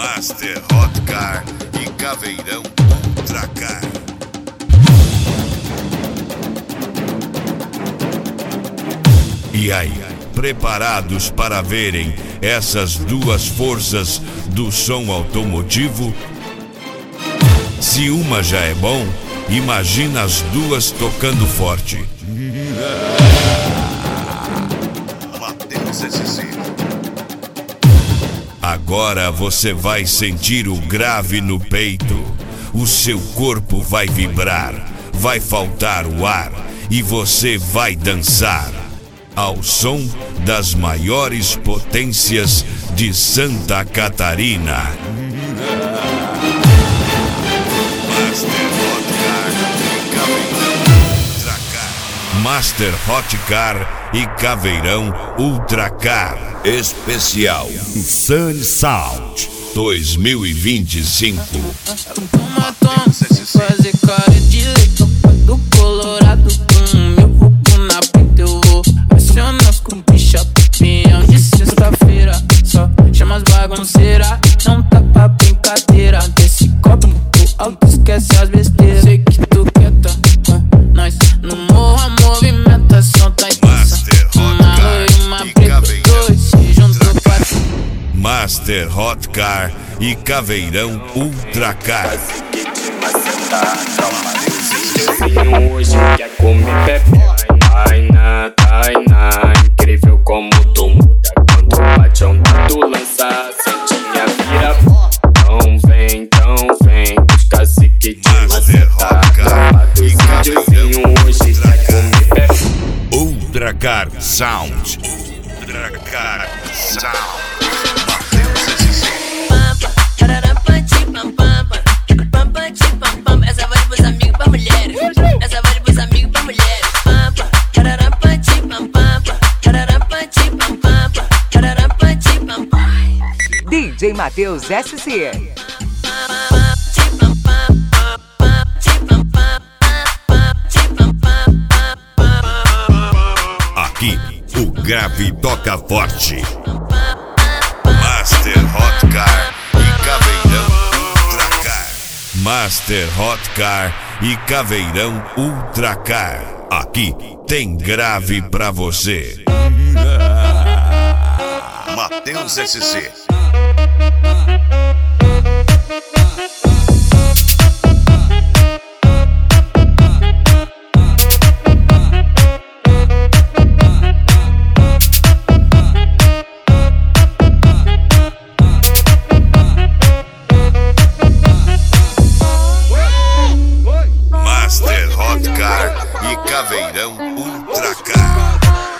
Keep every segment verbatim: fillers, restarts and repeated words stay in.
Master Hotcar e Caveirão Ultracar. E aí, preparados para verem essas duas forças do som automotivo? Se uma já é bom, imagina as duas tocando forte. Agora você vai sentir o grave no peito. O seu corpo vai vibrar, vai faltar o ar e você vai dançar ao som das maiores potências de Santa Catarina. Master Hotcar e Caveirão Ultracar Especial Sun Sound dois mil e vinte e cinco. Fazer cara de leite do Colorado com o meu roubo na pinta. Eu vou acionar com picha, pinhão de sexta-feira. Só chama as bagunceiras, não tá pra brincadeira. Desse copo muito alto, esquece as besteiras. Sei que tu quer tá com nós no morro, a movimentação tá intensa. Uma loira e uma preta, dois se juntou pra Master Hotcar e Caveirão Ultracar. Hoje quer comer pepe. Ai na, ai na, incrível como tu muda quando bate um tu lança, sente minha vira. Então vem, então vem, os cacique de macetar. Esse videozinho hoje quer comer pepe. Ultracar Sound. Ultracar Sound. Essa vale pros amigos pra mulheres. Essa vale pros amigos pra mulheres. D J Matheus S C. Aqui o grave toca forte. Master Hotcar e Caveirão Ultracar. Master Hotcar e Caveirão Ultracar. Aqui tem grave pra você. Matheus S C. Master Hotcar e Caveirão Ultracar.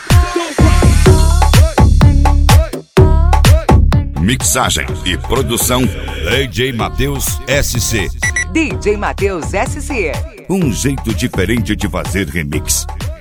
Mixagem e produção D J Matheus S C. D J Matheus S C. Um jeito diferente de fazer remix.